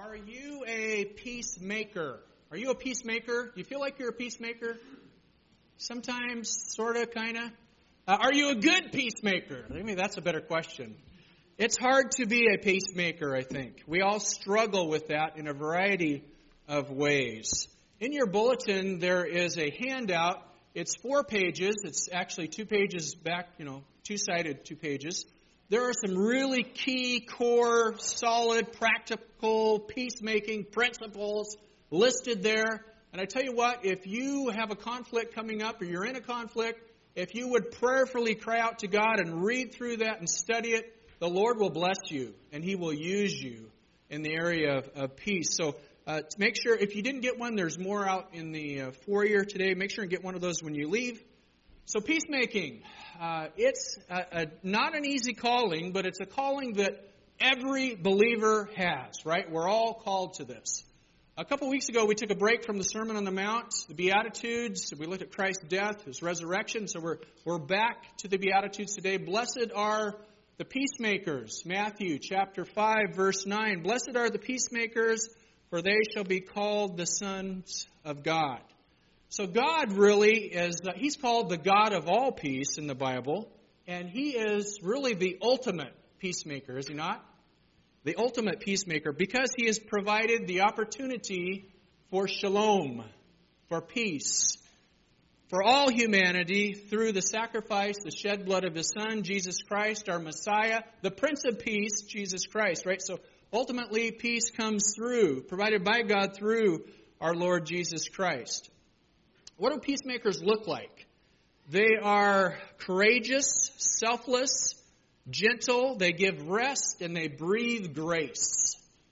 Are you a peacemaker? Are you a peacemaker? Do you feel like you're a peacemaker? Sometimes, sort of, kind of. Are you a good peacemaker? Maybe that's a better question. It's hard to be a peacemaker, I think. We all struggle with that in a variety of ways. In your bulletin, there is a handout. It's 4 pages. It's actually 2 pages back, two-sided 2 pages. There are some really key, core, solid, practical, peacemaking principles listed there. And I tell you what, if you have a conflict coming up or you're in a conflict, if you would prayerfully cry out to God and read through that and study it, the Lord will bless you and He will use you in the area of peace. So make sure, if you didn't get one, there's more out in the foyer today. Make sure and get one of those when you leave. So peacemaking, it's not an easy calling, but it's a calling that every believer has, right? We're all called to this. A couple weeks ago, we took a break from the Sermon on the Mount, the Beatitudes. We looked at Christ's death, His resurrection. So we're back to the Beatitudes today. Blessed are the peacemakers. Matthew chapter 5, verse 9. Blessed are the peacemakers, for they shall be called the sons of God. So God really is, He's called the God of all peace in the Bible, and He is really the ultimate peacemaker, is He not? The ultimate peacemaker, because He has provided the opportunity for shalom, for peace, for all humanity through the sacrifice, the shed blood of His Son, Jesus Christ, our Messiah, the Prince of Peace, Jesus Christ, right? So ultimately, peace comes through, provided by God through our Lord Jesus Christ. What do peacemakers look like? They are courageous, selfless, gentle, they give rest, and they breathe grace.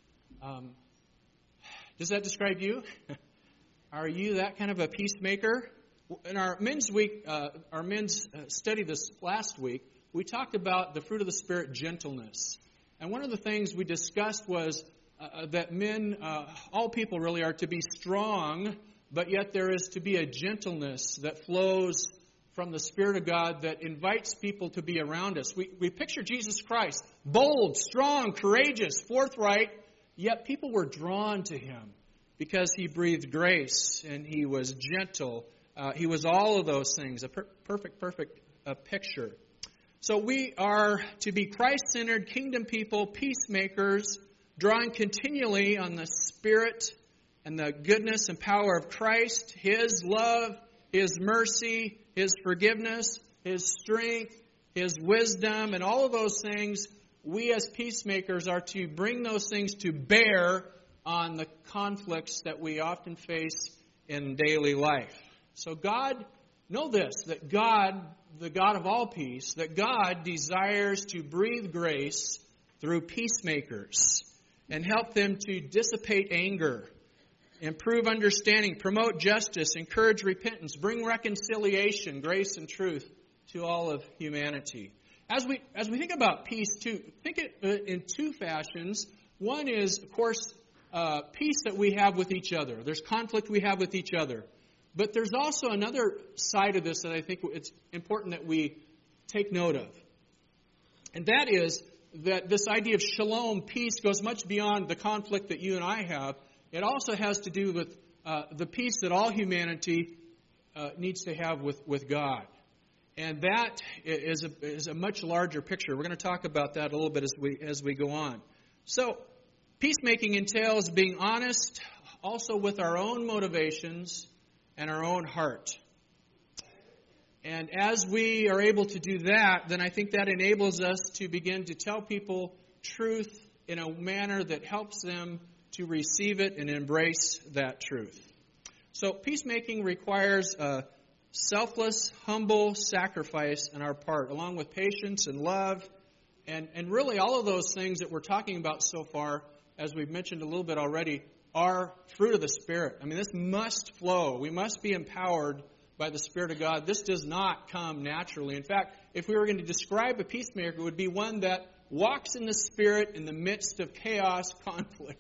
Does that describe you? Are you that kind of a peacemaker? In our men's week, our men's study this last week, we talked about the fruit of the Spirit, gentleness. And one of the things we discussed was that men, all people really, are to be strong, but yet there is to be a gentleness that flows from the Spirit of God that invites people to be around us. We picture Jesus Christ, bold, strong, courageous, forthright, yet people were drawn to Him because He breathed grace and He was gentle. He was all of those things, a perfect picture. So we are to be Christ-centered kingdom people, peacemakers, drawing continually on the Spirit and the goodness and power of Christ, His love, His mercy, His forgiveness, His strength, His wisdom, and all of those things, we as peacemakers are to bring those things to bear on the conflicts that we often face in daily life. So God, know this, that God, the God of all peace, that God desires to breathe grace through peacemakers and help them to dissipate anger, improve understanding, promote justice, encourage repentance, bring reconciliation, grace and truth to all of humanity. As we think about peace, too, think it in 2 fashions. One is, of course, peace that we have with each other. There's conflict we have with each other. But there's also another side of this that I think it's important that we take note of. And that is that this idea of shalom, peace, goes much beyond the conflict that you and I have. It also has to do with the peace that all humanity needs to have with God. And that is a much larger picture. We're going to talk about that a little bit as we go on. So, peacemaking entails being honest also with our own motivations and our own heart. And as we are able to do that, then I think that enables us to begin to tell people truth in a manner that helps them to receive it and embrace that truth. So peacemaking requires a selfless, humble sacrifice on our part, along with patience and love, and really all of those things that we're talking about so far, as we've mentioned a little bit already, are fruit of the Spirit. I mean, this must flow. We must be empowered by the Spirit of God. This does not come naturally. In fact, if we were going to describe a peacemaker, it would be one that walks in the Spirit in the midst of chaos, conflict,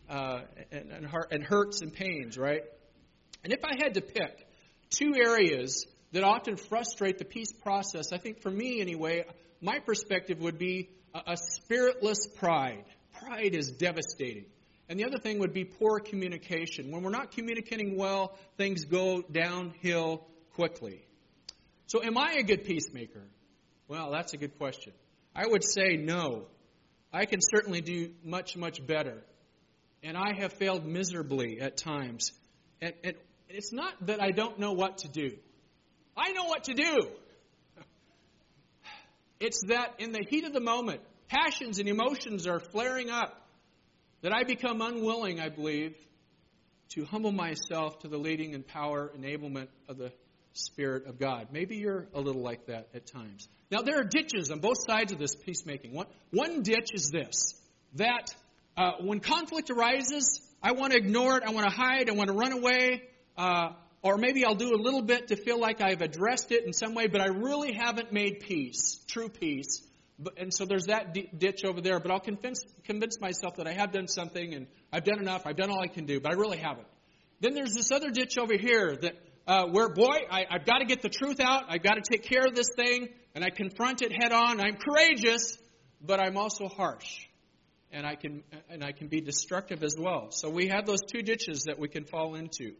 and hurts and pains, right? And if I had to pick 2 areas that often frustrate the peace process, I think for me anyway, my perspective would be a spiritless pride. Pride is devastating. And the other thing would be poor communication. When we're not communicating well, things go downhill quickly. So am I a good peacemaker? Well, that's a good question. I would say no. I can certainly do much, much better. And I have failed miserably at times. And it's not that I don't know what to do. I know what to do. It's that in the heat of the moment, passions and emotions are flaring up, that I become unwilling, I believe, to humble myself to the leading and power, enablement of the Spirit of God. Maybe you're a little like that at times. Now, there are ditches on both sides of this peacemaking. One ditch is this, that when conflict arises, I want to ignore it, I want to hide, I want to run away, or maybe I'll do a little bit to feel like I've addressed it in some way, but I really haven't made peace, true peace. And so there's that ditch over there, but I'll convince myself that I have done something and I've done enough, I've done all I can do, but I really haven't. Then there's this other ditch over here that where, I've got to get the truth out, I've got to take care of this thing, and I confront it head on. I'm courageous, but I'm also harsh, and I can be destructive as well. So we have those two ditches that we can fall into.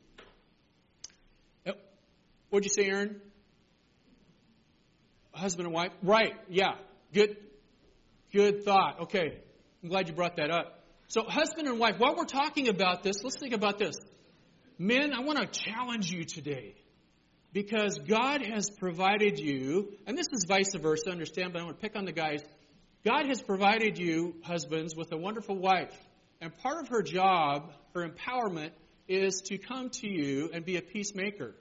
What'd you say, Aaron? Husband and wife? Right, yeah. Good thought. Okay, I'm glad you brought that up. So husband and wife, while we're talking about this, let's think about this. Men, I want to challenge you today because God has provided you, and this is vice versa, understand, but I want to pick on the guys. God has provided you, husbands, with a wonderful wife. And part of her job, her empowerment, is to come to you and be a peacemaker.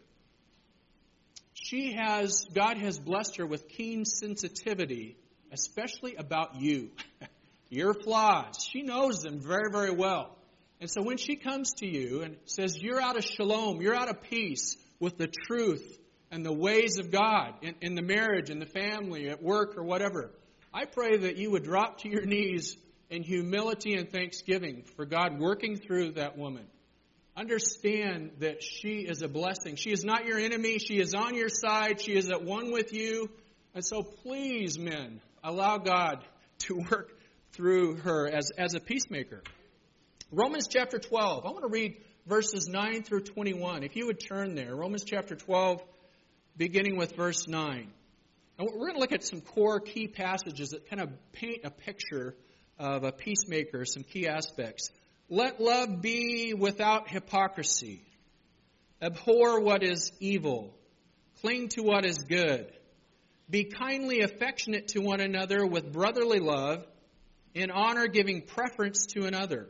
God has blessed her with keen sensitivity, especially about you, your flaws. She knows them very, very well. And so when she comes to you and says, you're out of shalom, you're out of peace with the truth and the ways of God in the marriage, in the family, at work, or whatever, I pray that you would drop to your knees in humility and thanksgiving for God working through that woman. Understand that she is a blessing. She is not your enemy. She is on your side. She is at one with you. And so please, men, allow God to work through her as a peacemaker. Romans chapter 12. I want to read verses 9 through 21. If you would turn there. Romans chapter 12, beginning with verse 9. And we're going to look at some core key passages that kind of paint a picture of a peacemaker, some key aspects. Let love be without hypocrisy. Abhor what is evil. Cling to what is good. Be kindly affectionate to one another with brotherly love, in honor giving preference to another.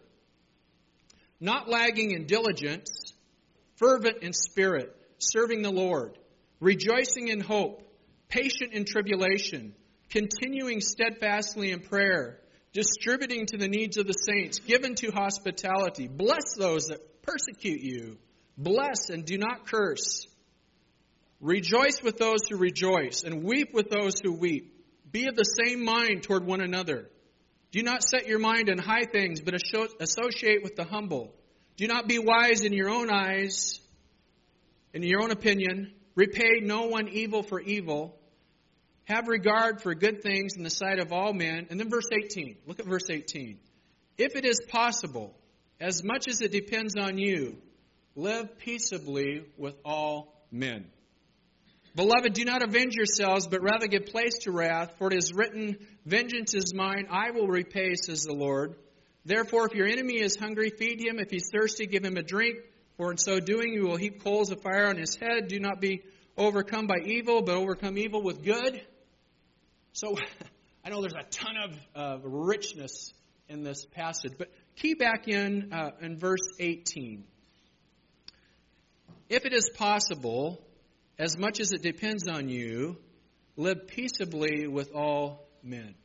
Not lagging in diligence, fervent in spirit, serving the Lord, rejoicing in hope, patient in tribulation, continuing steadfastly in prayer, distributing to the needs of the saints, given to hospitality. Bless those that persecute you. Bless and do not curse. Rejoice with those who rejoice, and weep with those who weep. Be of the same mind toward one another. Do not set your mind on high things, but associate with the humble. Do not be wise in your own eyes, in your own opinion. Repay no one evil for evil. Have regard for good things in the sight of all men. And then verse 18. Look at verse 18. If it is possible, as much as it depends on you, live peaceably with all men. Beloved, do not avenge yourselves, but rather give place to wrath, for it is written, vengeance is mine, I will repay, says the Lord. Therefore, if your enemy is hungry, feed him. If he's thirsty, give him a drink. For in so doing, you will heap coals of fire on his head. Do not be overcome by evil, but overcome evil with good. So, I know there's a ton of richness in this passage, but key back in verse 18. If it is possible, as much as it depends on you, live peaceably with all men.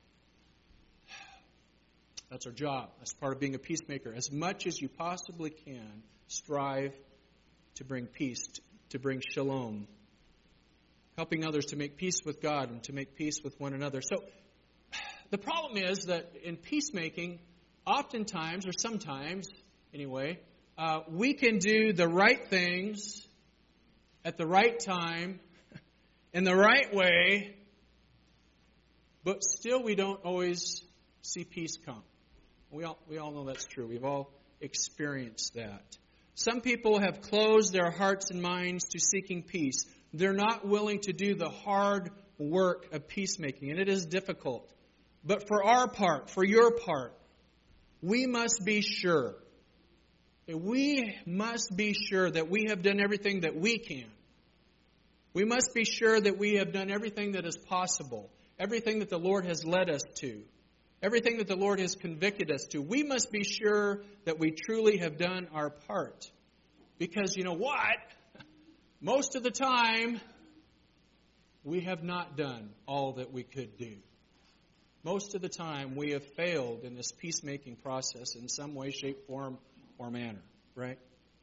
That's our job. That's part of being a peacemaker. As much as you possibly can, strive to bring peace, to bring shalom. Helping others to make peace with God and to make peace with one another. So, the problem is that in peacemaking, oftentimes, or sometimes anyway, we can do the right things at the right time, in the right way, but still we don't always see peace come. We all know that's true. We've all experienced that. Some people have closed their hearts and minds to seeking peace. They're not willing to do the hard work of peacemaking, and it is difficult. But for our part, for your part, we must be sure. We must be sure that we have done everything that we can. We must be sure that we have done everything that is possible, everything that the Lord has led us to, everything that the Lord has convicted us to. We must be sure that we truly have done our part. Because you know what? Most of the time, we have not done all that we could do. Most of the time, we have failed in this peacemaking process in some way, shape, form, or manner, right?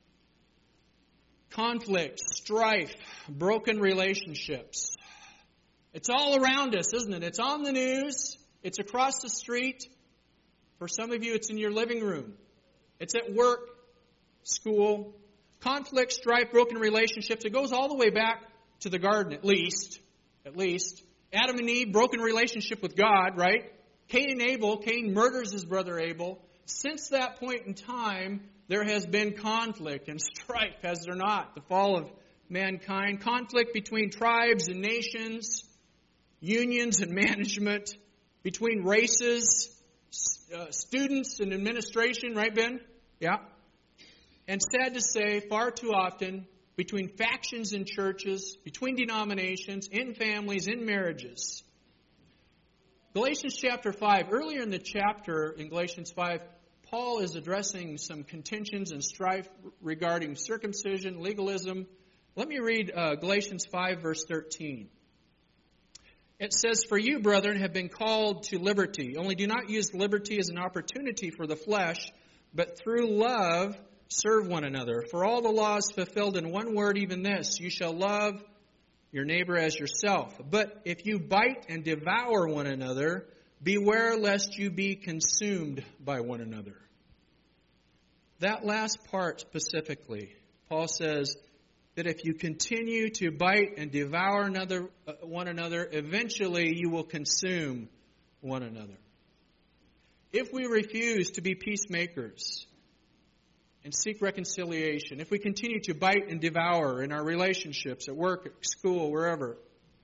Conflict, strife, broken relationships. It's all around us, isn't it? It's on the news. It's across the street. For some of you, it's in your living room. It's at work, school. Conflict, strife, broken relationships. It goes all the way back to the garden, at least. Adam and Eve, broken relationship with God, right? Cain and Abel. Cain murders his brother Abel. Since that point in time, there has been conflict and strife, has there not? The fall of mankind. Conflict between tribes and nations, unions and management, between races, students and administration, right, Ben? Yeah. And sad to say, far too often, between factions in churches, between denominations, in families, in marriages. Galatians chapter 5, earlier in the chapter, in Galatians 5, Paul is addressing some contentions and strife regarding circumcision, legalism. Let me read Galatians 5, verse 13. It says, "For you, brethren, have been called to liberty. Only do not use liberty as an opportunity for the flesh, but through love serve one another. For all the law is fulfilled in one word, even this, you shall love your neighbor as yourself. But if you bite and devour one another, beware lest you be consumed by one another." That last part specifically, Paul says that if you continue to bite and devour one another, eventually you will consume one another. If we refuse to be peacemakers and seek reconciliation, if we continue to bite and devour in our relationships, at work, at school, wherever,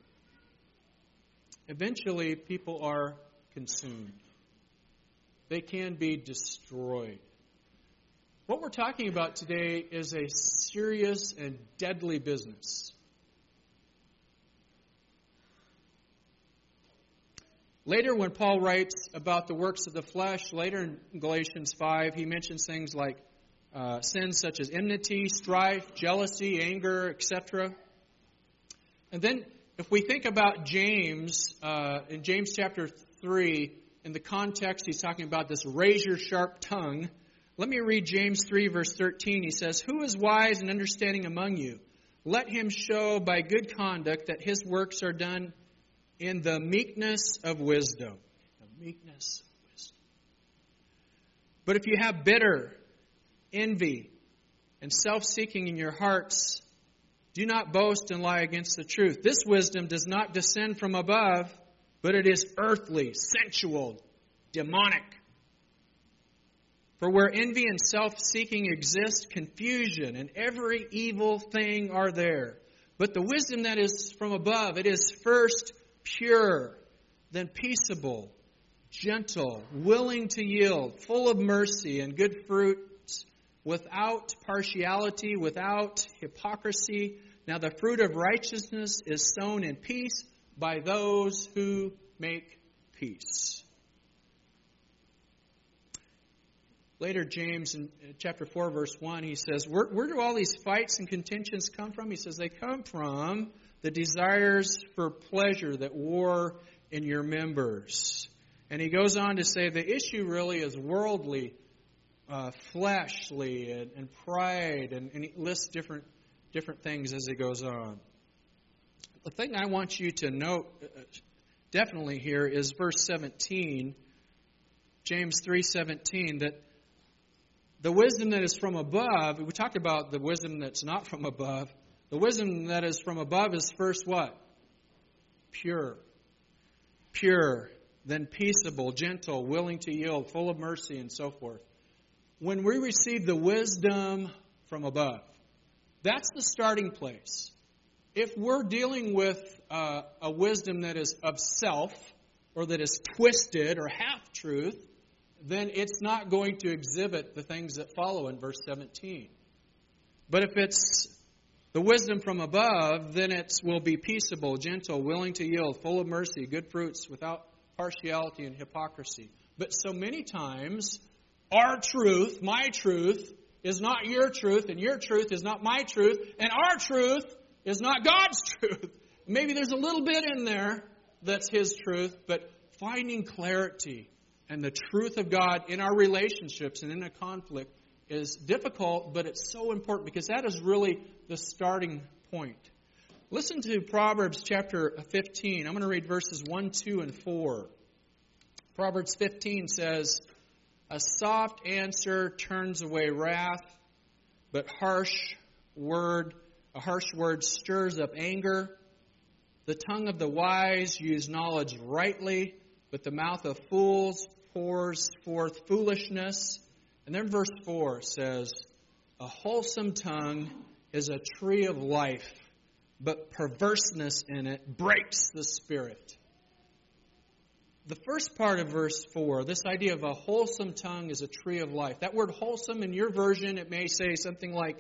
eventually people are consumed. They can be destroyed. What we're talking about today is a serious and deadly business. Later, when Paul writes about the works of the flesh, later in Galatians 5, he mentions things like sins such as enmity, strife, jealousy, anger, etc. And then, if we think about James, in James chapter 3, in the context, he's talking about this razor-sharp tongue. Let me read James 3, verse 13. He says, "Who is wise and understanding among you? Let him show by good conduct that his works are done in the meekness of wisdom." The meekness of wisdom. "But if you have bitter envy and self-seeking in your hearts, do not boast and lie against the truth. This wisdom does not descend from above, but it is earthly, sensual, demonic. For where envy and self-seeking exist, confusion and every evil thing are there. But the wisdom that is from above, it is first pure, then peaceable, gentle, willing to yield, full of mercy and good fruits, without partiality, without hypocrisy. Now the fruit of righteousness is sown in peace by those who make peace." Later, James in chapter 4, verse 1, he says, where do all these fights and contentions come from? He says, they come from the desires for pleasure that war in your members. And he goes on to say the issue really is worldly, fleshly, and pride, and he lists different things as he goes on. The thing I want you to note definitely here is verse 17, James 3:17, that the wisdom that is from above, we talked about the wisdom that's not from above. The wisdom that is from above is first what? Pure. Pure, then peaceable, gentle, willing to yield, full of mercy, and so forth. When we receive the wisdom from above, that's the starting place. If we're dealing with a wisdom that is of self, or that is twisted or half-truth, then it's not going to exhibit the things that follow in verse 17. But if it's the wisdom from above, then it will be peaceable, gentle, willing to yield, full of mercy, good fruits, without partiality and hypocrisy. But so many times, our truth, my truth, is not your truth, and your truth is not my truth, and our truth is not God's truth. Maybe there's a little bit in there that's His truth, but finding clarity and the truth of God in our relationships and in a conflict is difficult, but it's so important because that is really the starting point. Listen to Proverbs chapter 15. I'm going to read verses 1, 2, and 4. Proverbs 15 says, "A soft answer turns away wrath, but a harsh word stirs up anger. The tongue of the wise use knowledge rightly, but the mouth of fools pours forth foolishness." And then verse 4 says, "A wholesome tongue is a tree of life, but perverseness in it breaks the spirit." The first part of verse 4, this idea of a wholesome tongue is a tree of life. That word wholesome in your version, it may say something like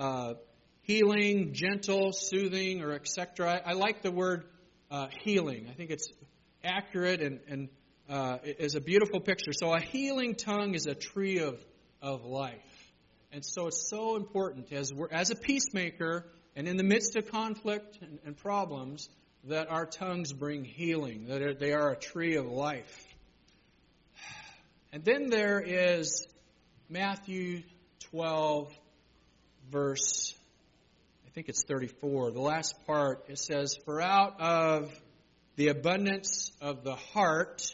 healing, gentle, soothing, or etc. I like the word healing. I think it's accurate and is a beautiful picture. So a healing tongue is a tree of life. And so it's so important as a peacemaker and in the midst of conflict and problems that our tongues bring healing, that they are a tree of life. And then there is Matthew 12, verse, I think it's 34. The last part, it says, "For out of the abundance of the heart,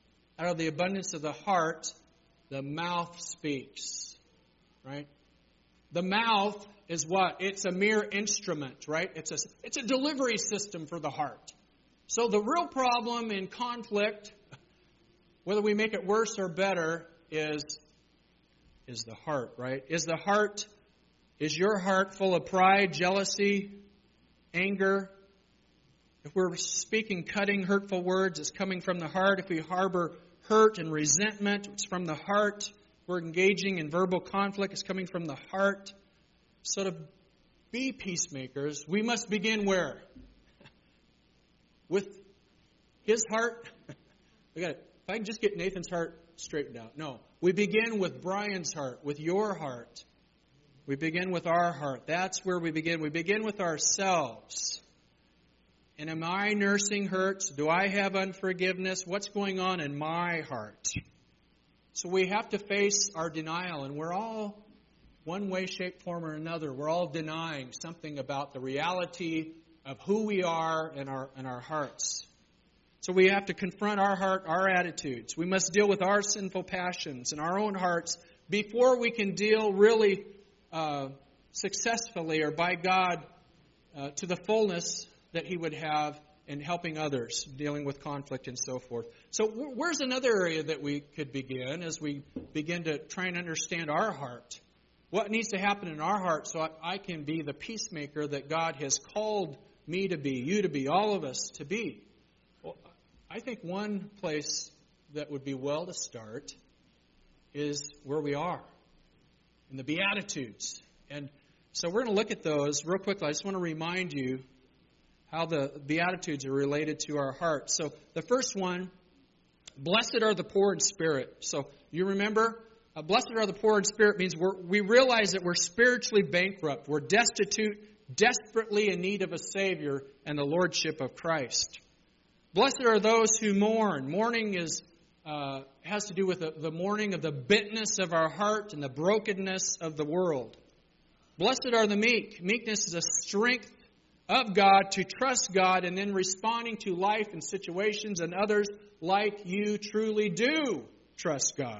the mouth speaks." Right? The mouth is what? It's a mere instrument, right? It's a delivery system for the heart. So the real problem in conflict, whether we make it worse or better, is the heart, right? Is your heart full of pride, jealousy, anger? If we're speaking cutting, hurtful words, it's coming from the heart. If we harbor hurt and resentment, it's from the heart. If we're engaging in verbal conflict, it's coming from the heart. So to be peacemakers, we must begin where? With his heart? If I can just get Nathan's heart straightened out. No. We begin with Brian's heart, with your heart. We begin with our heart. That's where we begin. We begin with ourselves. And am I nursing hurts? Do I have unforgiveness? What's going on in my heart? So we have to face our denial, and we're all, one way, shape, form, or another, we're all denying something about the reality of who we are in our hearts. So we have to confront our heart, our attitudes. We must deal with our sinful passions in our own hearts before we can deal really successfully or by God to the fullness that He would have in helping others, dealing with conflict and so forth. So where's another area that we could begin as we begin to try and understand our heart? What needs to happen in our heart so I can be the peacemaker that God has called me to be, you to be, all of us to be? Well, I think one place that would be well to start is where we are, in the Beatitudes. And so we're going to look at those real quickly. I just want to remind you how the Beatitudes are related to our hearts. So the first one, blessed are the poor in spirit. So you remember, blessed are the poor in spirit means we realize that we're spiritually bankrupt. We're destitute, desperately in need of a Savior and the Lordship of Christ. Blessed are those who mourn. Mourning has to do with the mourning of the bitterness of our heart and the brokenness of the world. Blessed are the meek. Meekness is a strength of God to trust God and then responding to life and situations and others like you truly do trust God.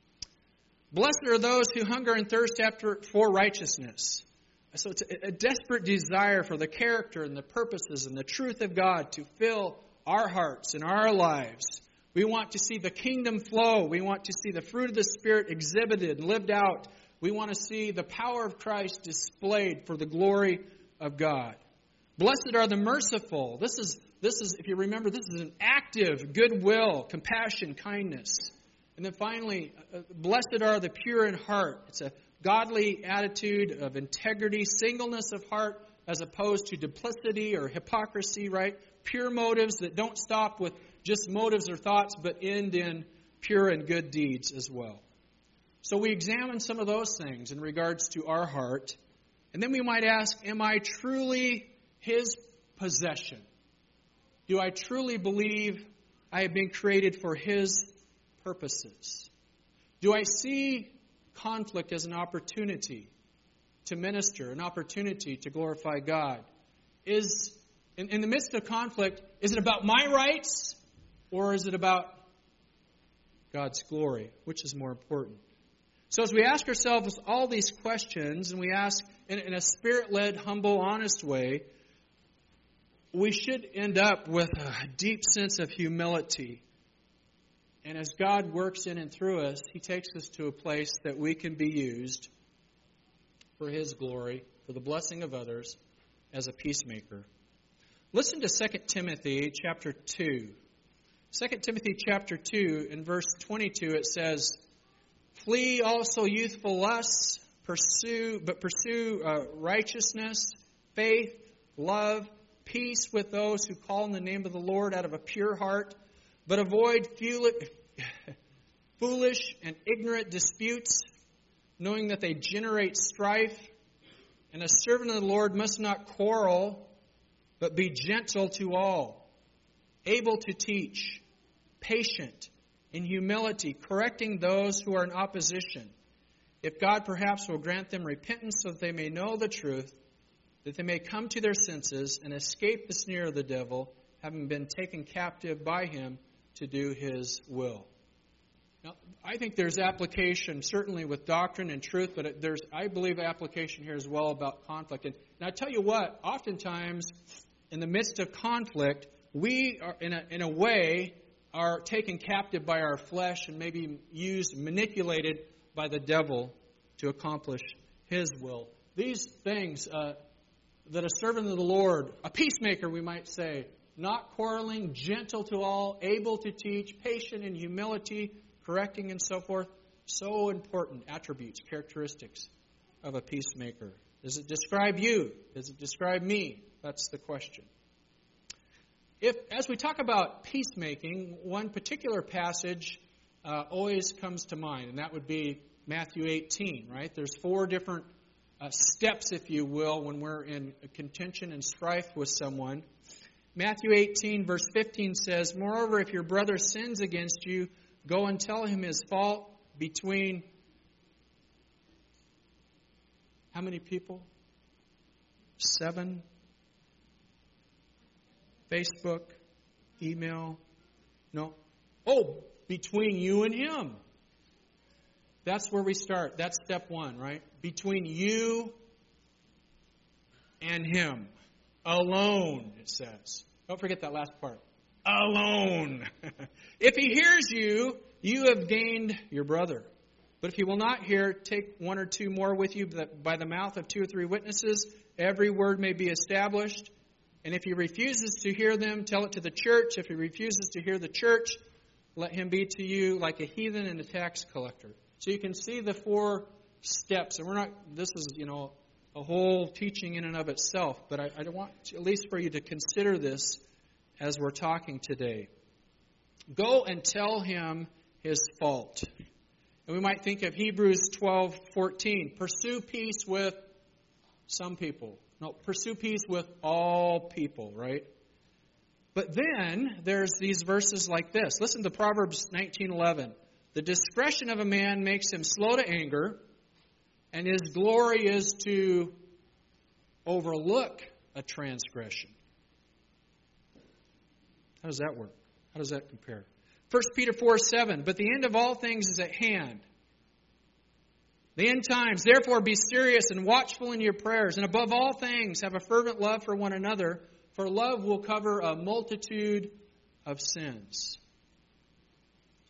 Blessed are those who hunger and thirst for righteousness. So it's a desperate desire for the character and the purposes and the truth of God to fill our hearts and our lives. We want to see the kingdom flow. We want to see the fruit of the Spirit exhibited and lived out. We want to see the power of Christ displayed for the glory of God. Blessed are the merciful. This is, if you remember, this is an active goodwill, compassion, kindness. And then finally, blessed are the pure in heart. It's a godly attitude of integrity, singleness of heart, as opposed to duplicity or hypocrisy, right? Pure motives that don't stop with just motives or thoughts, but end in pure and good deeds as well. So we examine some of those things in regards to our heart. And then we might ask, am I truly His possession? Do I truly believe I have been created for His purposes? Do I see conflict as an opportunity to minister, an opportunity to glorify God? Is, in the midst of conflict, is it about my rights or is it about God's glory? Which is more important? So as we ask ourselves all these questions, and we ask in a Spirit-led, humble, honest way, we should end up with a deep sense of humility. And as God works in and through us, He takes us to a place that we can be used for His glory, for the blessing of others, as a peacemaker. Listen to 2 Timothy chapter 2. 2 Timothy chapter 2, in verse 22, it says, "Flee also youthful lusts, pursue righteousness, faith, love, peace with those who call in the name of the Lord out of a pure heart, but avoid foolish and ignorant disputes, knowing that they generate strife. And a servant of the Lord must not quarrel, but be gentle to all, able to teach, patient, in humility, correcting those who are in opposition. If God perhaps will grant them repentance so that they may know the truth, that they may come to their senses and escape the snare of the devil, having been taken captive by him to do his will." Now, I think there's application, certainly with doctrine and truth, but there's, I believe, application here as well about conflict. And I tell you what, oftentimes, in the midst of conflict, we are, in a way, are taken captive by our flesh and maybe manipulated by the devil to accomplish his will. These things that a servant of the Lord, a peacemaker we might say, not quarreling, gentle to all, able to teach, patient in humility, correcting and so forth, so important attributes, characteristics of a peacemaker. Does it describe you? Does it describe me? That's the question. As we talk about peacemaking, one particular passage always comes to mind, and that would be Matthew 18, right? There's 4 different steps, if you will, when we're in contention and strife with someone. Matthew 18, verse 15 says, "Moreover, if your brother sins against you, go and tell him his fault between..." How many people? 7. Facebook, email. No. Oh, between you and him. That's where we start. That's step 1, right? Between you and him. Alone, it says. Don't forget that last part. Alone. If he hears you, you have gained your brother. But if he will not hear, take 1 or 2 more with you, that by the mouth of 2 or 3 witnesses, every word may be established. And if he refuses to hear them, tell it to the church. If he refuses to hear the church, let him be to you like a heathen and a tax collector. So you can see the 4 steps. And this is, a whole teaching in and of itself. But I want at least for you to consider this as we're talking today. Go and tell him his fault. And we might think of Hebrews 12:14. Pursue peace with some people. No, pursue peace with all people, right? But then there's these verses like this. Listen to Proverbs 19:11. "The discretion of a man makes him slow to anger, and his glory is to overlook a transgression." How does that work? How does that compare? 1 Peter 4:7. "But the end of all things is at hand. The end times, therefore be serious and watchful in your prayers. And above all things, have a fervent love for one another, for love will cover a multitude of sins."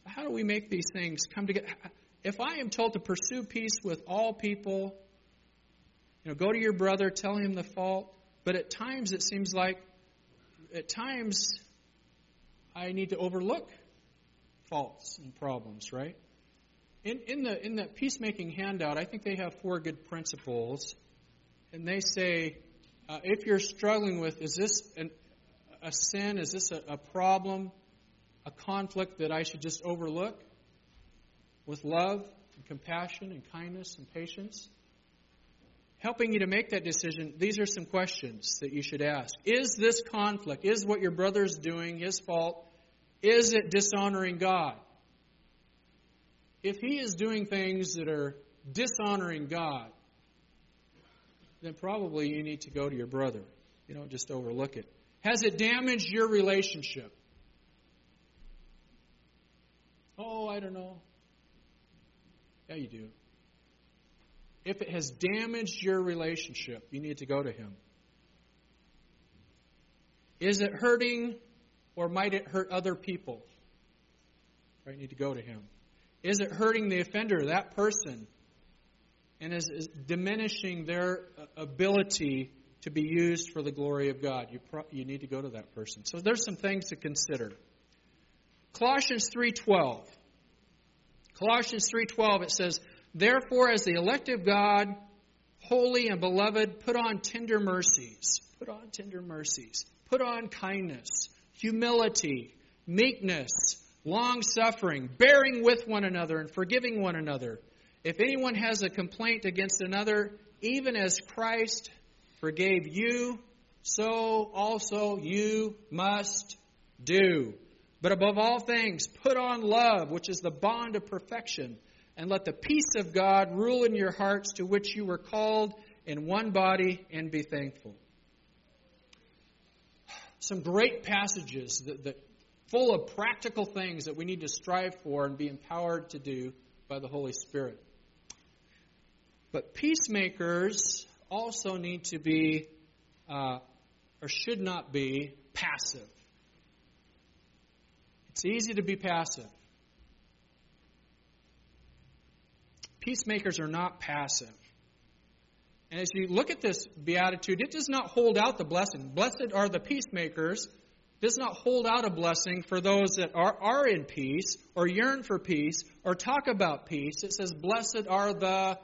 How do we make these things come together? If I am told to pursue peace with all people, go to your brother, tell him the fault, but at times it seems like, I need to overlook faults and problems, right? In the peacemaking handout, I think they have 4 good principles, and they say, if you're struggling with, is this a sin, is this a problem, a conflict that I should just overlook with love and compassion and kindness and patience? Helping you to make that decision, these are some questions that you should ask. Is this conflict, is what your brother's doing his fault, is it dishonoring God? If he is doing things that are dishonoring God, then probably you need to go to your brother. You don't just overlook it. Has it damaged your relationship? Oh, I don't know. Yeah, you do. If it has damaged your relationship, you need to go to him. Is it hurting, or might it hurt other people? Right, you need to go to him. Is it hurting the offender, that person, and is diminishing their ability to be used for the glory of God? You need to go to that person. So there's some things to consider. Colossians 3:12. Colossians 3:12, it says, "Therefore, as the elect of God, holy and beloved, put on tender mercies." Put on tender mercies. Put on kindness, humility, meekness, long-suffering, bearing with one another and forgiving one another. If anyone has a complaint against another, even as Christ forgave you, so also you must do. But above all things, put on love, which is the bond of perfection, and let the peace of God rule in your hearts, to which you were called in one body, and be thankful. Some great passages that full of practical things that we need to strive for and be empowered to do by the Holy Spirit. But peacemakers also need to be, or should not be, passive. It's easy to be passive. Peacemakers are not passive. And as you look at this beatitude, it does not hold out the blessing. Blessed are the peacemakers. It does not hold out a blessing for those that are in peace, or yearn for peace, or talk about peace. It says, blessed are the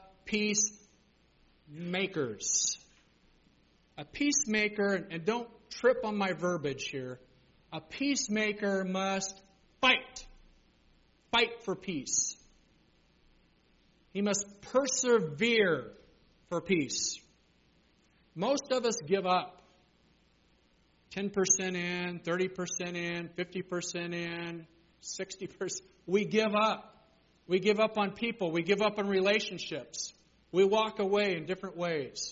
peacemakers. A peacemaker, and don't trip on my verbiage here, a peacemaker must fight. Fight for peace. He must persevere for peace. Most of us give up. 10% in, 30% in, 50% in, 60%. We give up. We give up on people. We give up on relationships. We walk away in different ways.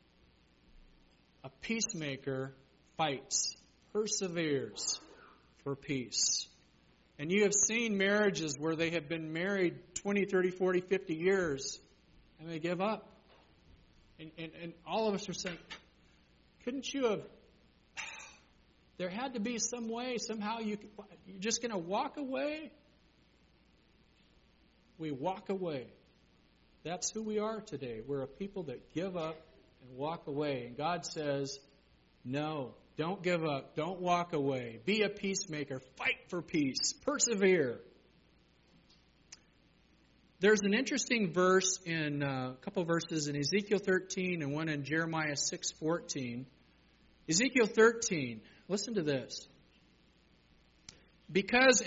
A peacemaker fights, perseveres for peace. And you have seen marriages where they have been married 20, 30, 40, 50 years, and they give up. And all of us are saying, couldn't you have... There had to be some way, somehow you're just going to walk away? We walk away. That's who we are today. We're a people that give up and walk away. And God says, no, don't give up. Don't walk away. Be a peacemaker. Fight for peace. Persevere. There's an interesting verse in a couple verses in Ezekiel 13 and one in Jeremiah 6:14. Ezekiel 13, listen to this. Because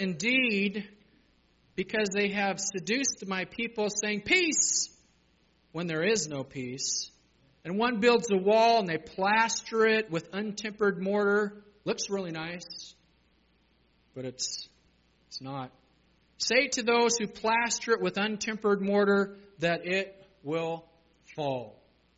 they have seduced my people, saying, peace, when there is no peace. And one builds a wall and they plaster it with untempered mortar. Looks really nice, but it's not. Say to those who plaster it with untempered mortar that it will fall.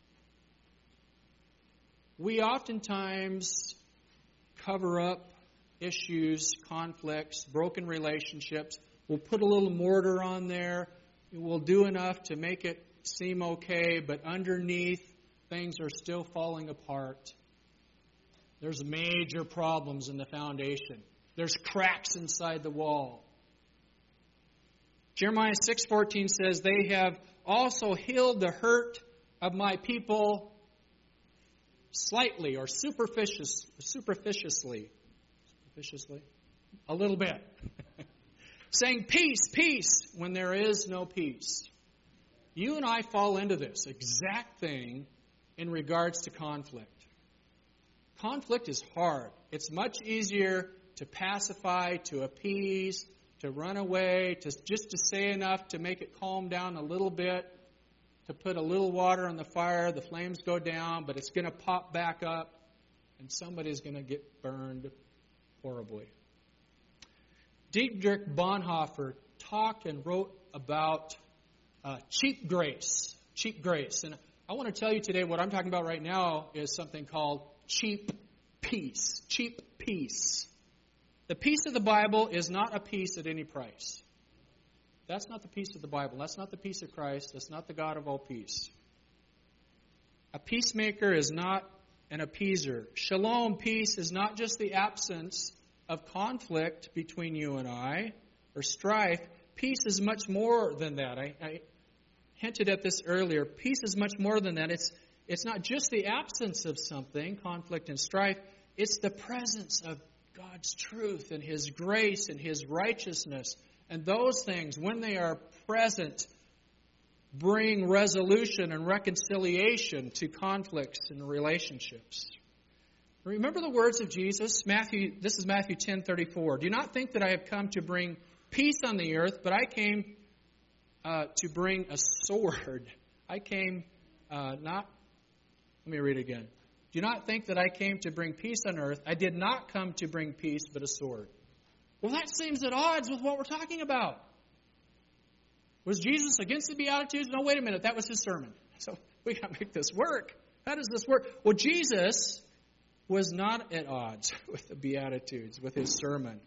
We oftentimes cover up issues, conflicts, broken relationships. We'll put a little mortar on there. We'll do enough to make it seem okay, but underneath, things are still falling apart. There's major problems in the foundation. There's cracks inside the wall. Jeremiah 6:14 says, they have also healed the hurt of my people slightly or superficiously, a little bit, saying peace, peace, when there is no peace. You and I fall into this exact thing in regards to conflict. Conflict is hard. It's much easier to pacify, to appease, to run away, just to say enough to make it calm down a little bit, to put a little water on the fire, the flames go down, but it's going to pop back up, and somebody's going to get burned horribly. Dietrich Bonhoeffer talked and wrote about cheap grace. Cheap grace. And I want to tell you today what I'm talking about right now is something called cheap peace. Cheap peace. The peace of the Bible is not a peace at any price. That's not the peace of the Bible. That's not the peace of Christ. That's not the God of all peace. A peacemaker is not an appeaser. Shalom, peace, is not just the absence of conflict between you and I, or strife. Peace is much more than that. I hinted at this earlier. Peace is much more than that. It's not just the absence of something, conflict and strife. It's the presence of God's truth and His grace and His righteousness. And those things, when they are present, bring resolution and reconciliation to conflicts and relationships. Remember the words of Jesus? This is Matthew 10:34. Do not think that I have come to bring peace on the earth, but I came to bring a sword. I came not... Let me read it again. Do not think that I came to bring peace on earth. I did not come to bring peace, but a sword. Well, that seems at odds with what we're talking about. Was Jesus against the Beatitudes? No, wait a minute. That was His sermon. So we got to make this work. How does this work? Well, Jesus was not at odds with the Beatitudes, with His sermon.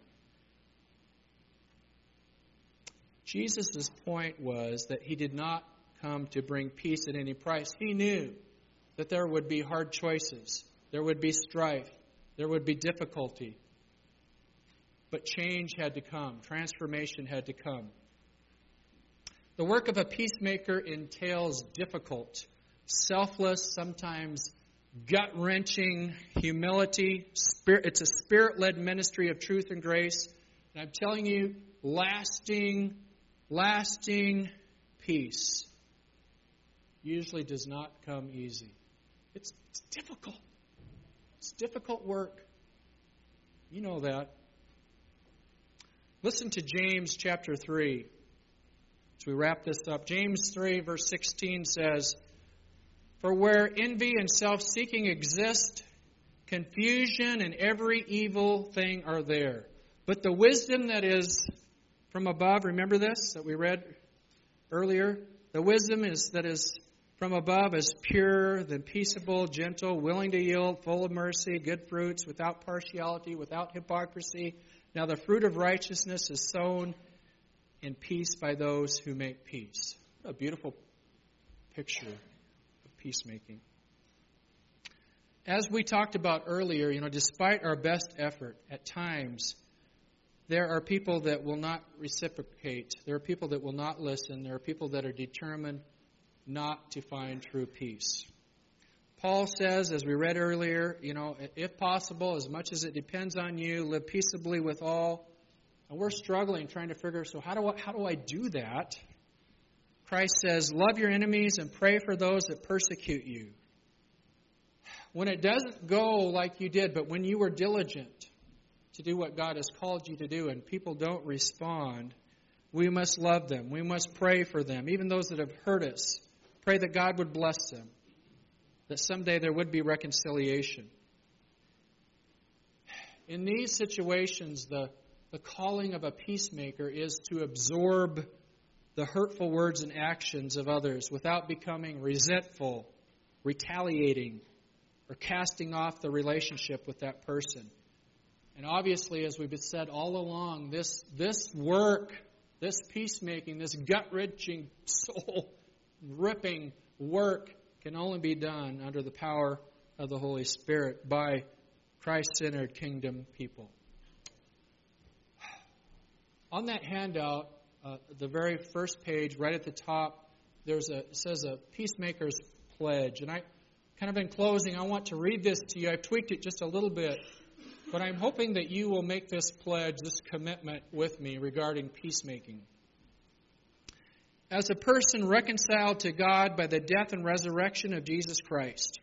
Jesus' point was that He did not come to bring peace at any price. He knew that there would be hard choices. There would be strife. There would be difficulty. But change had to come. Transformation had to come. The work of a peacemaker entails difficult, selfless, sometimes gut-wrenching humility. It's a spirit-led ministry of truth and grace. And I'm telling you, lasting peace usually does not come easy. It's difficult. It's difficult work. You know that. Listen to James chapter 3 as we wrap this up. James 3 verse 16 says, "For where envy and self-seeking exist, confusion and every evil thing are there. But the wisdom that is from above," remember this that we read earlier? "The wisdom that is from above is pure, then peaceable, gentle, willing to yield, full of mercy, good fruits, without partiality, without hypocrisy. Now the fruit of righteousness is sown in peace by those who make peace." What a beautiful picture of peacemaking. As we talked about earlier, despite our best effort, at times there are people that will not reciprocate. There are people that will not listen. There are people that are determined not to find true peace. Paul says, as we read earlier, if possible, as much as it depends on you, live peaceably with all. And we're struggling, trying to figure, so how do I do that? Christ says, love your enemies and pray for those that persecute you. When it doesn't go like you did, but when you were diligent to do what God has called you to do and people don't respond, we must love them. We must pray for them, even those that have hurt us. Pray that God would bless them, that someday there would be reconciliation. In these situations, the calling of a peacemaker is to absorb the hurtful words and actions of others without becoming resentful, retaliating, or casting off the relationship with that person. And obviously, as we've said all along, this work, this peacemaking, this gut-wrenching, soul-ripping work can only be done under the power of the Holy Spirit by Christ-centered kingdom people. On that handout, the very first page, right at the top, it says a peacemaker's pledge. And kind of in closing, I want to read this to you. I've tweaked it just a little bit, but I'm hoping that you will make this pledge, this commitment with me regarding peacemaking. As a person reconciled to God by the death and resurrection of Jesus Christ,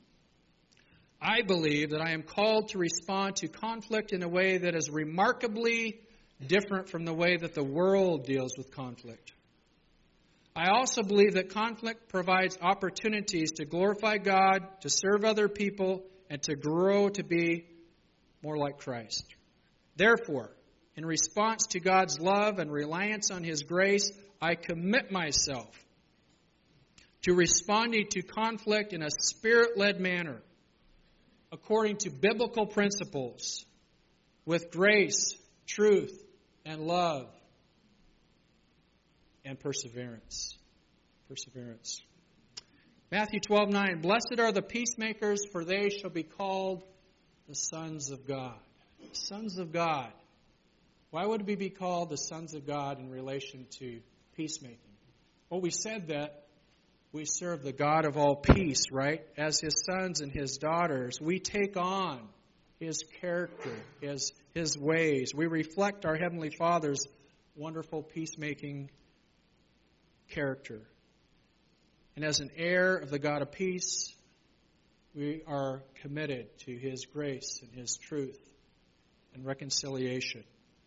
I believe that I am called to respond to conflict in a way that is remarkably different from the way that the world deals with conflict. I also believe that conflict provides opportunities to glorify God, to serve other people, and to grow to be more like Christ. Therefore, in response to God's love and reliance on His grace, I commit myself to responding to conflict in a Spirit-led manner, according to biblical principles, with grace, truth, and love, and perseverance. Matthew 12:9, Blessed are the peacemakers, for they shall be called the sons of God. Sons of God. Why would we be called the sons of God in relation to peacemaking? Well, we said that we serve the God of all peace, right? As His sons and His daughters, we take on His character, His ways. We reflect our Heavenly Father's wonderful peacemaking character. And as an heir of the God of peace, we are committed to His grace and His truth and reconciliation.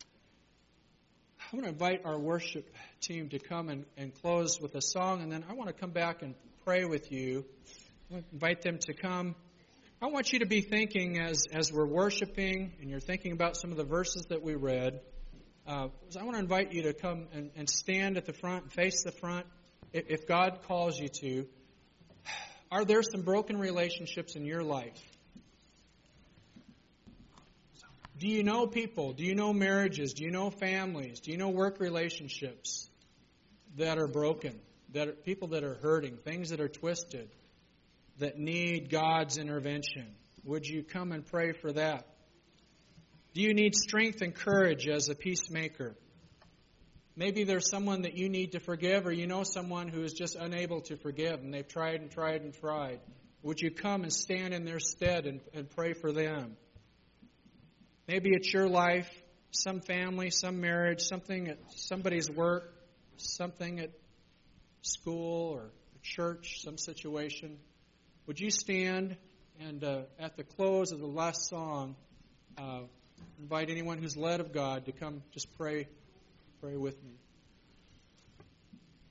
I want to invite our worship team to come and close with a song, and then I want to come back and pray with you. I want to invite them to come. I want you to be thinking as we're worshiping and you're thinking about some of the verses that we read. I want to invite you to come and stand at the front and face the front if God calls you to. Are there some broken relationships in your life? Do you know people? Do you know marriages? Do you know families? Do you know work relationships that are broken? People that are hurting, things that are twisted, that need God's intervention? Would you come and pray for that? Do you need strength and courage as a peacemaker? Maybe there's someone that you need to forgive, or you know someone who is just unable to forgive, and they've tried and tried and tried. Would you come and stand in their stead and pray for them? Maybe it's your life, some family, some marriage, something at somebody's work, something at school or church, some situation. Would you stand and at the close of the last song, invite anyone who's led of God to come just pray with me.